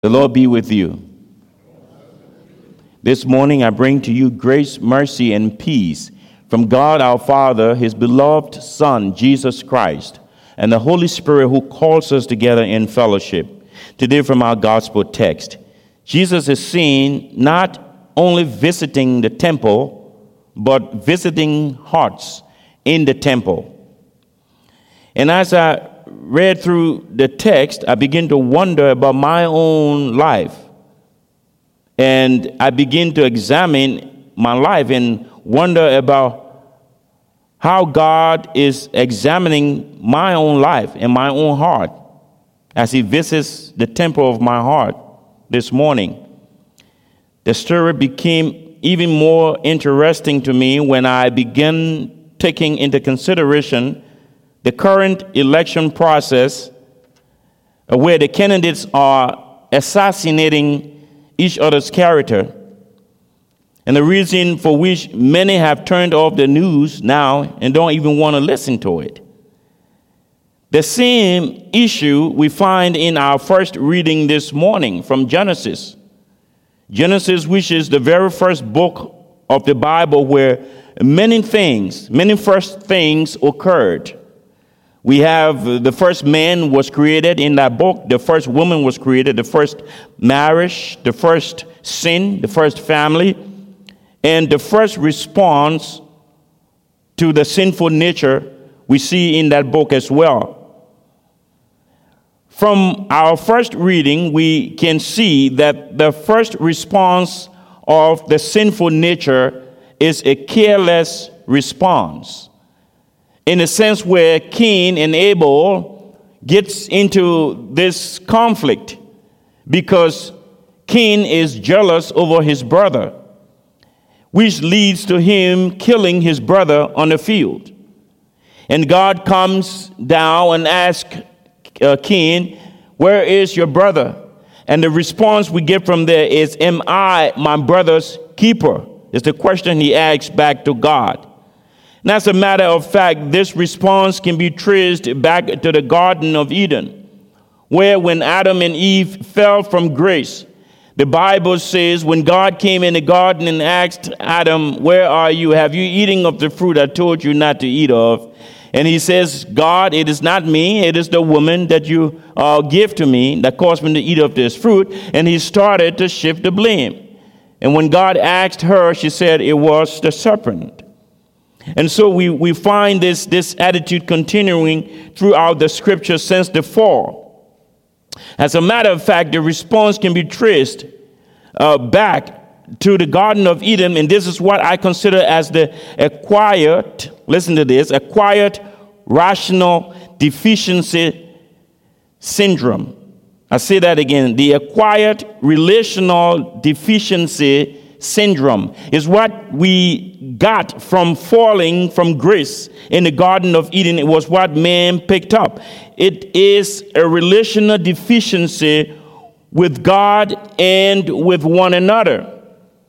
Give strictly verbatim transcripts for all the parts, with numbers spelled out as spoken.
The Lord be with you. This morning I bring to you grace, mercy, and peace from God our Father, his beloved Son, Jesus Christ, and the Holy Spirit who calls us together in fellowship. Today from our gospel text, Jesus is seen not only visiting the temple, but visiting hearts in the temple. And as I read through the text, I begin to wonder about my own life. And I begin to examine my life and wonder about how God is examining my own life and my own heart as he visits the temple of my heart this morning. The story became even more interesting to me when I began taking into consideration the current election process, uh, where the candidates are assassinating each other's character, and the reason for which many have turned off the news now and don't even want to listen to it. The same issue we find in our first reading this morning from Genesis. Genesis, which is the very first book of the Bible where many things, many first things occurred. We have the first man was created in that book. The first woman was created. The first marriage, the first sin, the first family, and the first response to the sinful nature we see in that book as well. From our first reading, we can see that the first response of the sinful nature is a careless response. In a sense where Cain and Abel gets into this conflict because Cain is jealous over his brother, which leads to him killing his brother on the field. And God comes down and asks uh, Cain, "Where is your brother?" And the response we get from there is, "Am I my brother's keeper?" It's the question he asks back to God. And as a matter of fact, this response can be traced back to the Garden of Eden, where when Adam and Eve fell from grace, the Bible says when God came in the garden and asked Adam, "Where are you? Have you eaten of the fruit I told you not to eat of?" And he says, "God, it is not me, it is the woman that you uh, give to me that caused me to eat of this fruit." And he started to shift the blame. And when God asked her, she said it was the serpent. And so we, we find this, this attitude continuing throughout the scripture since the fall. As a matter of fact, the response can be traced uh, back to the Garden of Eden, and this is what I consider as the acquired, listen to this, acquired rational deficiency syndrome. I say that again, the acquired relational deficiency syndrome is what we got from falling from grace in the Garden of Eden. It was what man picked up. It is a relational deficiency with God and with one another.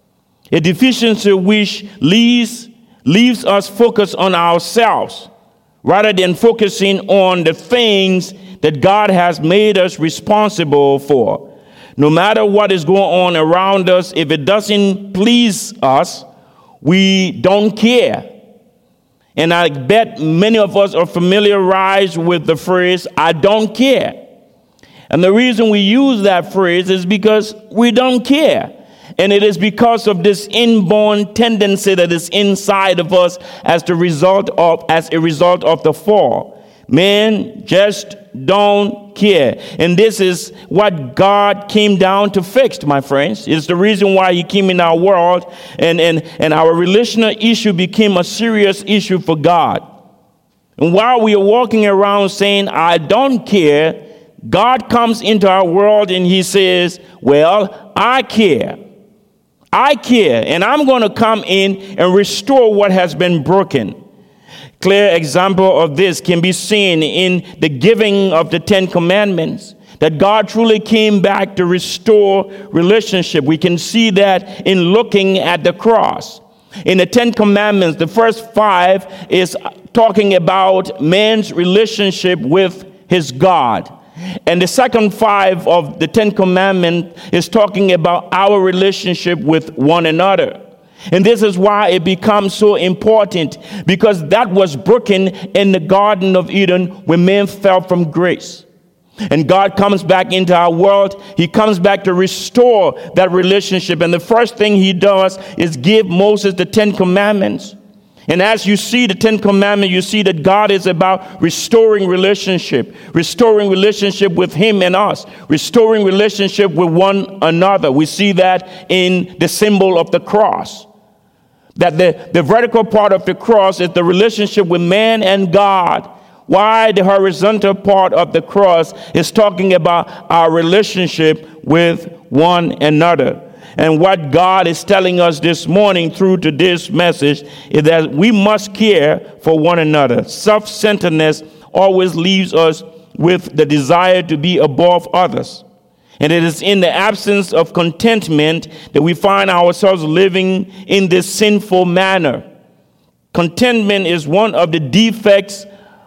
A deficiency which leaves, leaves us focused on ourselves rather than focusing on the things that God has made us responsible for. No matter what is going on around us, if it doesn't please us, we don't care. And I bet many of us are familiarized with the phrase, "I don't care." And the reason we use that phrase is because we don't care. And it is because of this inborn tendency that is inside of us as the result of, as a result of the fall. Men just don't care. And this is what God came down to fix, my friends. It's the reason why he came in our world, and, and, and our relational issue became a serious issue for God. And while we are walking around saying, "I don't care," God comes into our world and he says, "Well, I care. I care, and I'm going to come in and restore what has been broken." Clear example of this can be seen in the giving of the Ten Commandments, that God truly came back to restore relationship. We can see that in looking at the cross. In the Ten Commandments, the first five is talking about man's relationship with his God. And the second five of the Ten Commandments is talking about our relationship with one another. And this is why it becomes so important, because that was broken in the Garden of Eden when man fell from grace. And God comes back into our world. He comes back to restore that relationship. And the first thing he does is give Moses the Ten Commandments. And as you see the Ten Commandments, you see that God is about restoring relationship, restoring relationship with him and us, restoring relationship with one another. We see that in the symbol of the cross. That the, the vertical part of the cross is the relationship with man and God. Why the horizontal part of the cross is talking about our relationship with one another. And what God is telling us this morning through today's message is that we must care for one another. Self-centeredness always leaves us with the desire to be above others. And it is in the absence of contentment that we find ourselves living in this sinful manner. Contentment is one of the defects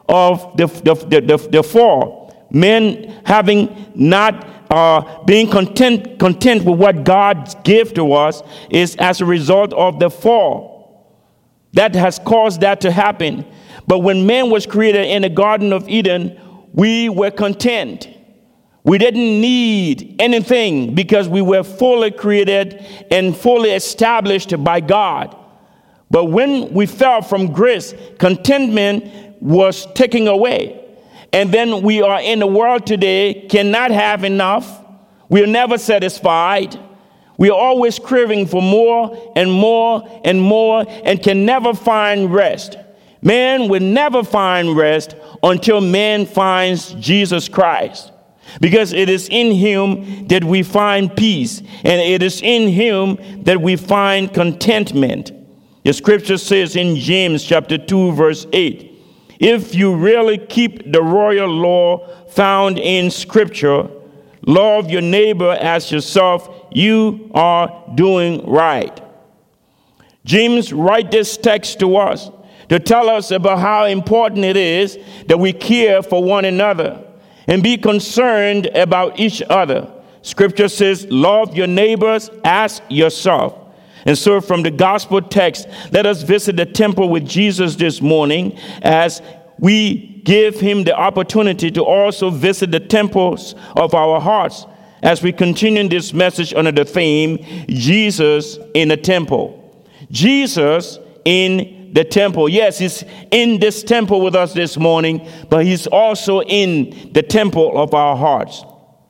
of the, the, the, the, the fall. Men having not uh, being content, content with what God gave to us is as a result of the fall. That has caused that to happen. But when man was created in the Garden of Eden, we were content. We didn't need anything because we were fully created and fully established by God. But when we fell from grace, contentment was taken away. And then we are in the world today, cannot have enough. We are never satisfied. We are always craving for more and more and more and can never find rest. Man will never find rest until man finds Jesus Christ. Because it is in him that we find peace, and it is in him that we find contentment. The scripture says in James chapter two, verse eight, if you really keep the royal law found in scripture, love your neighbor as yourself, you are doing right. James writes this text to us to tell us about how important it is that we care for one another and be concerned about each other. Scripture says, love your neighbors as yourself. And so from the gospel text, let us visit the temple with Jesus this morning as we give him the opportunity to also visit the temples of our hearts as we continue this message under the theme, Jesus in the temple. Jesus in the temple. Yes, he's in this temple with us this morning, but he's also in the temple of our hearts.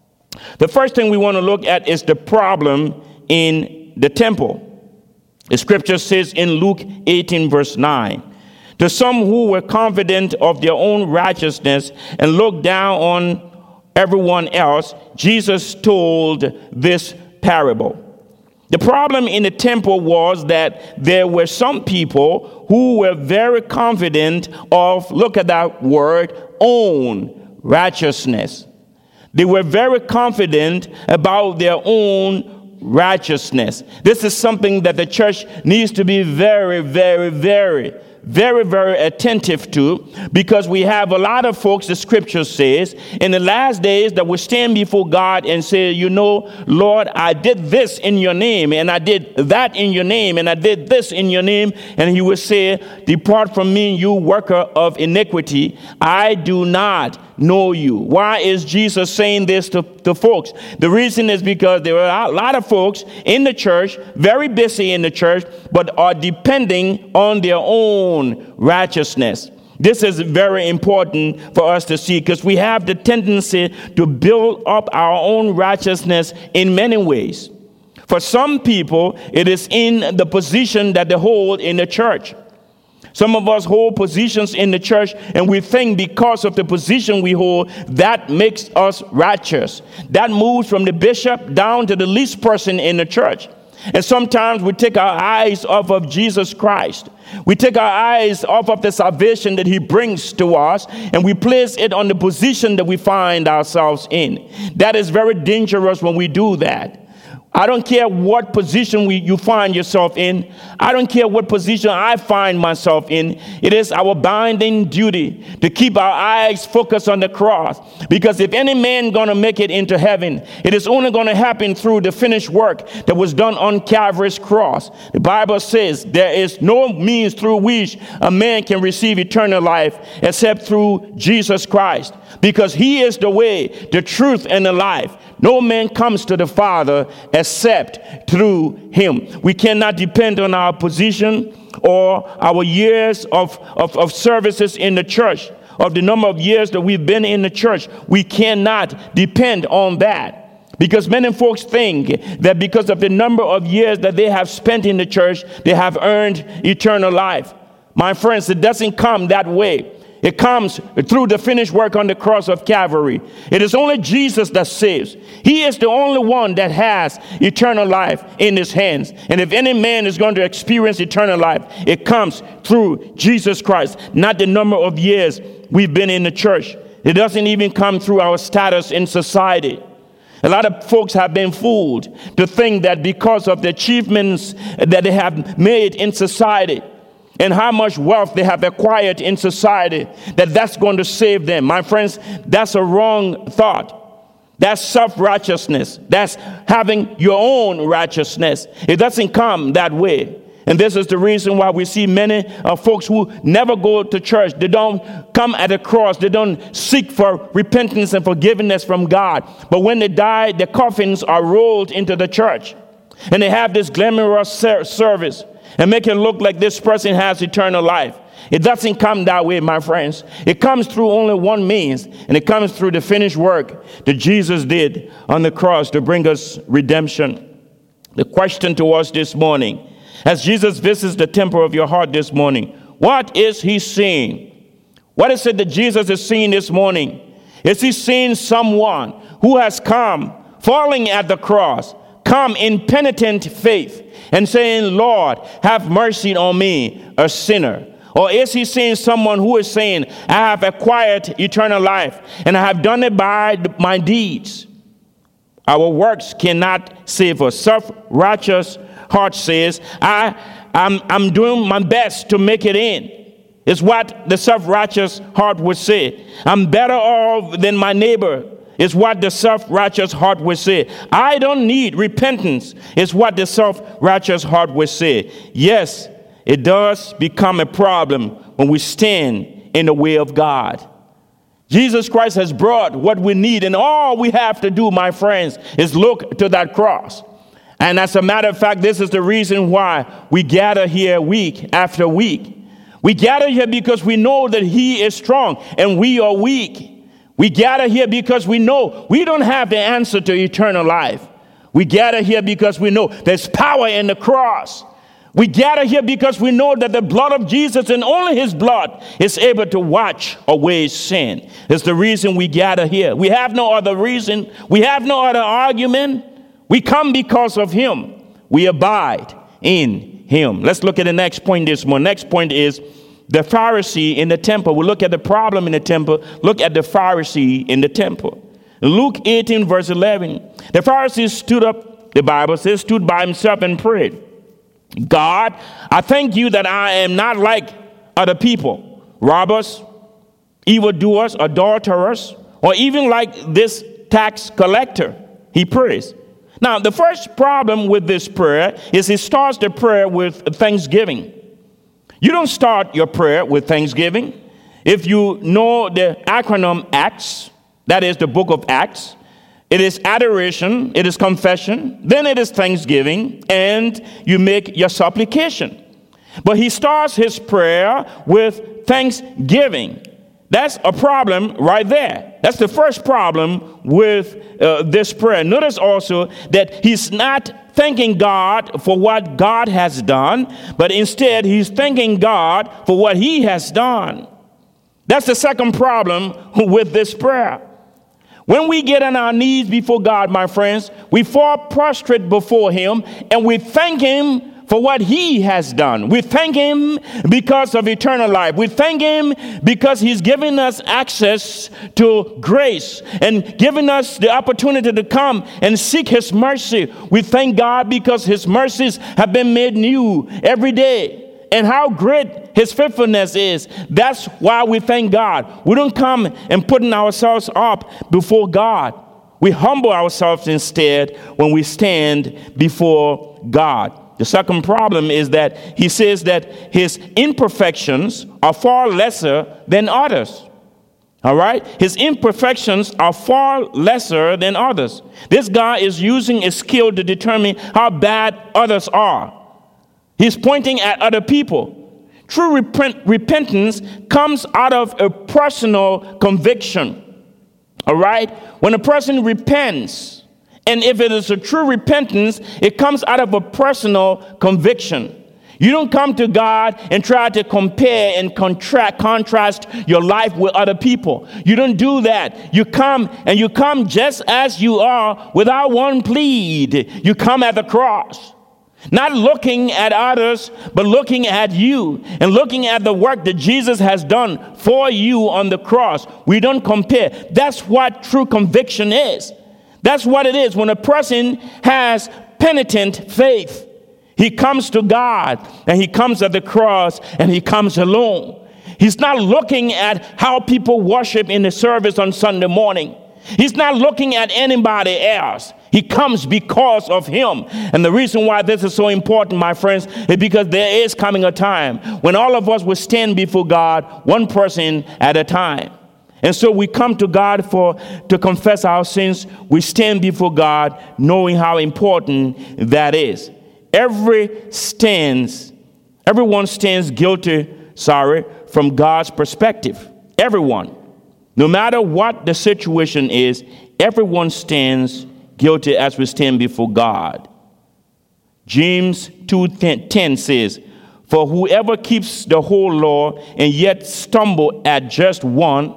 The first thing we want to look at is the problem in the temple. The scripture says in Luke eighteen, verse nine, to some who were confident of their own righteousness and looked down on everyone else, Jesus told this parable. The problem in the temple was that there were some people who were very confident of, look at that word, own righteousness. They were very confident about their own righteousness. This is something that the church needs to be very, very, very, very, very attentive to, because we have a lot of folks, the scripture says, in the last days that will stand before God and say, you know, Lord, I did this in your name, and I did that in your name, and I did this in your name. And he will say, depart from me, you worker of iniquity. I do not know you. Why is Jesus saying this to, to folks? The reason is because there are a lot of folks in the church, very busy in the church, but are depending on their own righteousness. This is very important for us to see, because we have the tendency to build up our own righteousness in many ways. For some people, it is in the position that they hold in the church. Some of us hold positions in the church, and we think because of the position we hold, that makes us righteous. That moves from the bishop down to the least person in the church. And sometimes we take our eyes off of Jesus Christ. We take our eyes off of the salvation that he brings to us, and we place it on the position that we find ourselves in. That is very dangerous when we do that. I don't care what position we, you find yourself in. I don't care what position I find myself in. It is our binding duty to keep our eyes focused on the cross. Because if any man going to make it into heaven, it is only going to happen through the finished work that was done on Calvary's cross. The Bible says there is no means through which a man can receive eternal life except through Jesus Christ. Because he is the way, the truth, and the life. No man comes to the Father except through him. We cannot depend on our position or our years of, of, of services in the church, of the number of years that we've been in the church. We cannot depend on that. Because many folks think that because of the number of years that they have spent in the church, they have earned eternal life. My friends, it doesn't come that way. It comes through the finished work on the cross of Calvary. It is only Jesus that saves. He is the only one that has eternal life in his hands. And if any man is going to experience eternal life, it comes through Jesus Christ, not the number of years we've been in the church. It doesn't even come through our status in society. A lot of folks have been fooled to think that because of the achievements that they have made in society, and how much wealth they have acquired in society, that that's going to save them. My friends, that's a wrong thought. That's self-righteousness. That's having your own righteousness. It doesn't come that way. And this is the reason why we see many uh, folks who never go to church. They don't come at the cross. They don't seek for repentance and forgiveness from God. But when they die, their coffins are rolled into the church. And they have this glamorous ser- service. And make it look like this person has eternal life. It doesn't come that way, my friends. It comes through only one means, and it comes through the finished work that Jesus did on the cross to bring us redemption. The question to us this morning, as Jesus visits the temple of your heart this morning, what is he seeing? What is it that Jesus is seeing this morning? Is he seeing someone who has come, falling at the cross, come in penitent faith, and saying, Lord, have mercy on me, a sinner? Or is he seeing someone who is saying, I have acquired eternal life, and I have done it by my deeds? Our works cannot save us. Self-righteous heart says, I, I'm, I'm doing my best to make it in. It's what the self-righteous heart would say. I'm better off than my neighbor. It's what the self-righteous heart would say. I don't need repentance. It's what the self-righteous heart would say. Yes, it does become a problem when we stand in the way of God. Jesus Christ has brought what we need, and all we have to do, my friends, is look to that cross. And as a matter of fact, this is the reason why we gather here week after week. We gather here because we know that he is strong and we are weak. We gather here because we know we don't have the answer to eternal life. We gather here because we know there's power in the cross. We gather here because we know that the blood of Jesus and only his blood is able to wash away sin. It's the reason we gather here. We have no other reason. We have no other argument. We come because of him. We abide in him. Let's look at the next point this morning. Next point is the Pharisee in the temple. We'll look at the problem in the temple. Look at the Pharisee in the temple. Luke eighteen, verse eleven. The Pharisee stood up, the Bible says, stood by himself and prayed, God, I thank you that I am not like other people, robbers, evildoers, adulterers, or even like this tax collector. He prays. Now, the first problem with this prayer is he starts the prayer with thanksgiving. You don't start your prayer with thanksgiving. If you know the acronym ACTS, that is the book of Acts, it is adoration, it is confession, then it is thanksgiving, and you make your supplication. But he starts his prayer with thanksgiving. That's a problem right there. That's the first problem with uh, this prayer. Notice also that he's not thanking God for what God has done, but instead he's thanking God for what he has done. That's the second problem with this prayer. When we get on our knees before God, my friends, we fall prostrate before him and we thank him for what he has done. We thank him because of eternal life. We thank him because he's given us access to grace and given us the opportunity to come and seek his mercy. We thank God because his mercies have been made new every day. And how great his faithfulness is. That's why we thank God. We don't come and putting ourselves up before God. We humble ourselves instead when we stand before God. The second problem is that he says that his imperfections are far lesser than others. All right? His imperfections are far lesser than others. This guy is using a skill to determine how bad others are. He's pointing at other people. True repent- repentance comes out of a personal conviction. All right? When a person repents, and if it is a true repentance, it comes out of a personal conviction. You don't come to God and try to compare and contract, contrast your life with other people. You don't do that. You come and you come just as you are without one plead. You come at the cross. Not looking at others, but looking at you and looking at the work that Jesus has done for you on the cross. We don't compare. That's what true conviction is. That's what it is. When a person has penitent faith, he comes to God and he comes at the cross and he comes alone. He's not looking at how people worship in the service on Sunday morning. He's not looking at anybody else. He comes because of him. And the reason why this is so important, my friends, is because there is coming a time when all of us will stand before God, one person at a time. And so we come to God for to confess our sins. We stand before God knowing how important that is. Every stands, everyone stands guilty, sorry, from God's perspective. Everyone. No matter what the situation is, everyone stands guilty as we stand before God. James two ten says, "For whoever keeps the whole law and yet stumble at just one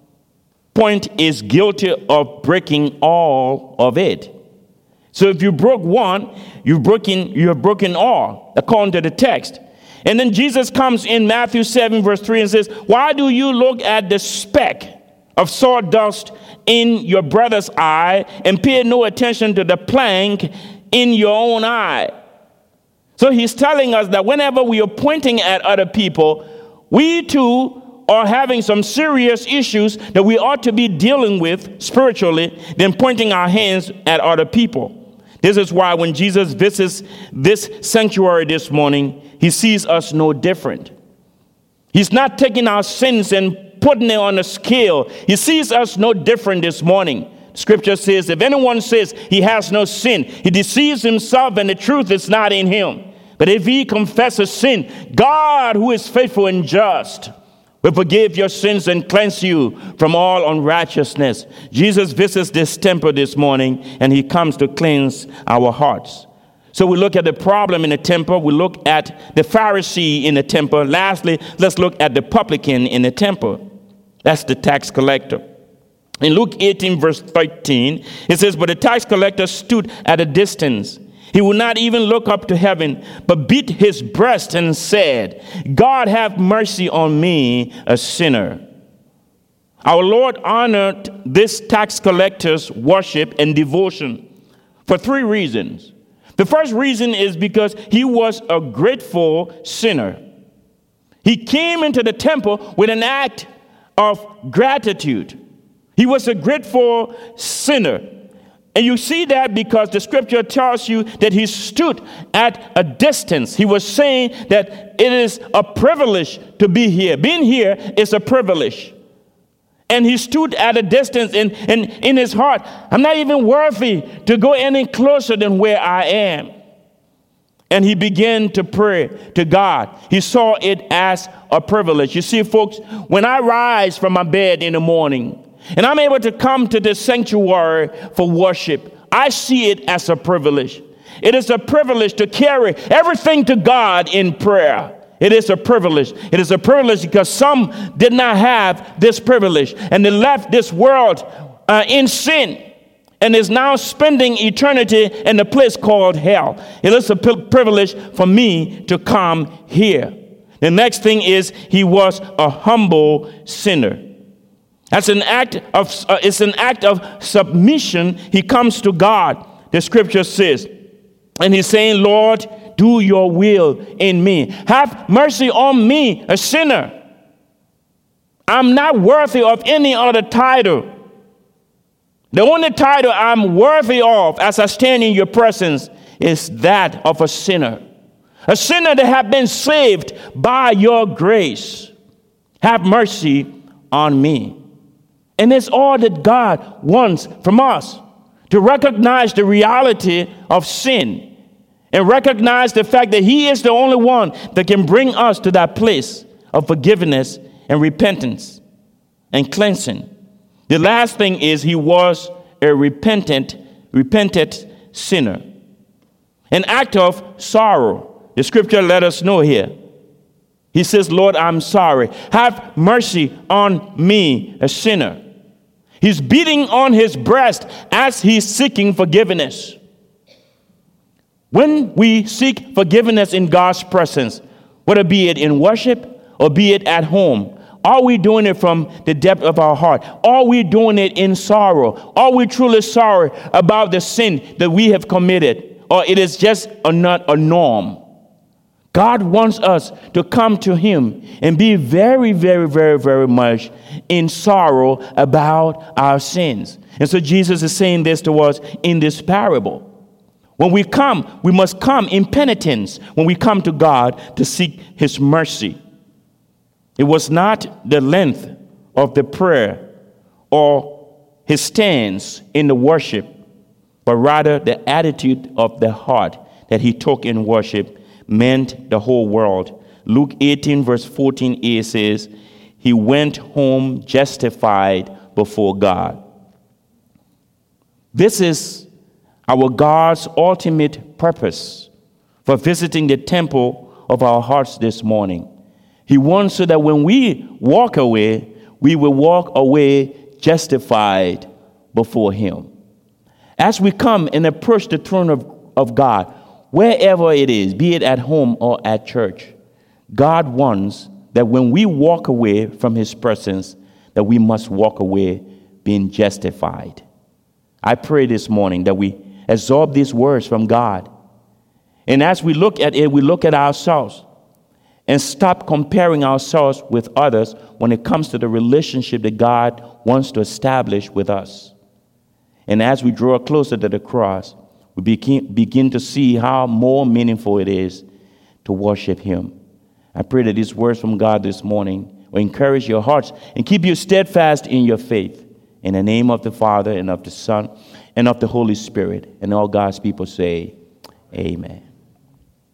point is guilty of breaking all of it." So if you broke one, you've broken, you have broken all, according to the text. And then Jesus comes in Matthew seven, verse three, and says, "Why do you look at the speck of sawdust in your brother's eye and pay no attention to the plank in your own eye?" So he's telling us that whenever we are pointing at other people, we too are having some serious issues that we ought to be dealing with spiritually than pointing our hands at other people. This is why when Jesus visits this sanctuary this morning, he sees us no different. He's not taking our sins and putting it on a scale. He sees us no different this morning. Scripture says, if anyone says he has no sin, he deceives himself and the truth is not in him. But if he confesses sin, God, who is faithful and just, will forgive your sins and cleanse you from all unrighteousness. Jesus visits this temple this morning and he comes to cleanse our hearts. So we look at the problem in the temple. We look at the Pharisee in the temple. Lastly, let's look at the publican in the temple. That's the tax collector. In Luke eighteen, verse thirteen, it says, "But the tax collector stood at a distance. He would not even look up to heaven, but beat his breast and said, 'God, have mercy on me, a sinner.'" Our Lord honored this tax collector's worship and devotion for three reasons. The first reason is because he was a grateful sinner. He came into the temple with an act of gratitude. He was a grateful sinner. And you see that because the scripture tells you that he stood at a distance. He was saying that it is a privilege to be here. Being here is a privilege. And he stood at a distance and, and in his heart, I'm not even worthy to go any closer than where I am. And he began to pray to God. He saw it as a privilege. You see, folks, when I rise from my bed in the morning and I'm able to come to the sanctuary for worship, I see it as a privilege. It is a privilege to carry everything to God in prayer. It is a privilege. It is a privilege because some did not have this privilege and they left this world uh, in sin. and is now spending eternity in a place called hell. It is a p- privilege for me to come here. The next thing is he was a humble sinner. That's an act of uh, it's an act of submission. He comes to God, the scripture says, and he's saying, Lord, do your will in me. Have mercy on me, a sinner. I'm not worthy of any other title. The only title I'm worthy of as I stand in your presence is that of a sinner. A sinner that have been saved by your grace. Have mercy on me. And it's all that God wants from us, to recognize the reality of sin and recognize the fact that he is the only one that can bring us to that place of forgiveness and repentance and cleansing. The last thing is he was a repentant, repentant sinner. An act of sorrow. The scripture let us know here. He says, Lord, I'm sorry. Have mercy on me, a sinner. He's beating on his breast as he's seeking forgiveness. When we seek forgiveness in God's presence, whether be it in worship or be it at home, are we doing it from the depth of our heart? Are we doing it in sorrow? Are we truly sorry about the sin that we have committed? Or it is just a, not a norm? God wants us to come to him and be very, very, very, very much in sorrow about our sins. And so Jesus is saying this to us in this parable. When we come, we must come in penitence when we come to God to seek his mercy. It was not the length of the prayer or his stance in the worship, but rather the attitude of the heart that he took in worship meant the whole world. Luke eighteen verse fourteen a says, he went home justified before God. This is our God's ultimate purpose for visiting the temple of our hearts this morning. He wants so that when we walk away, we will walk away justified before him. As we come and approach the throne of, of God, wherever it is, be it at home or at church, God wants that when we walk away from his presence, that we must walk away being justified. I pray this morning that we absorb these words from God. And as we look at it, we look at ourselves and stop comparing ourselves with others when it comes to the relationship that God wants to establish with us. And as we draw closer to the cross, we begin, begin to see how more meaningful it is to worship him. I pray that these words from God this morning will encourage your hearts and keep you steadfast in your faith. In the name of the Father, and of the Son, and of the Holy Spirit. And all God's people say, amen.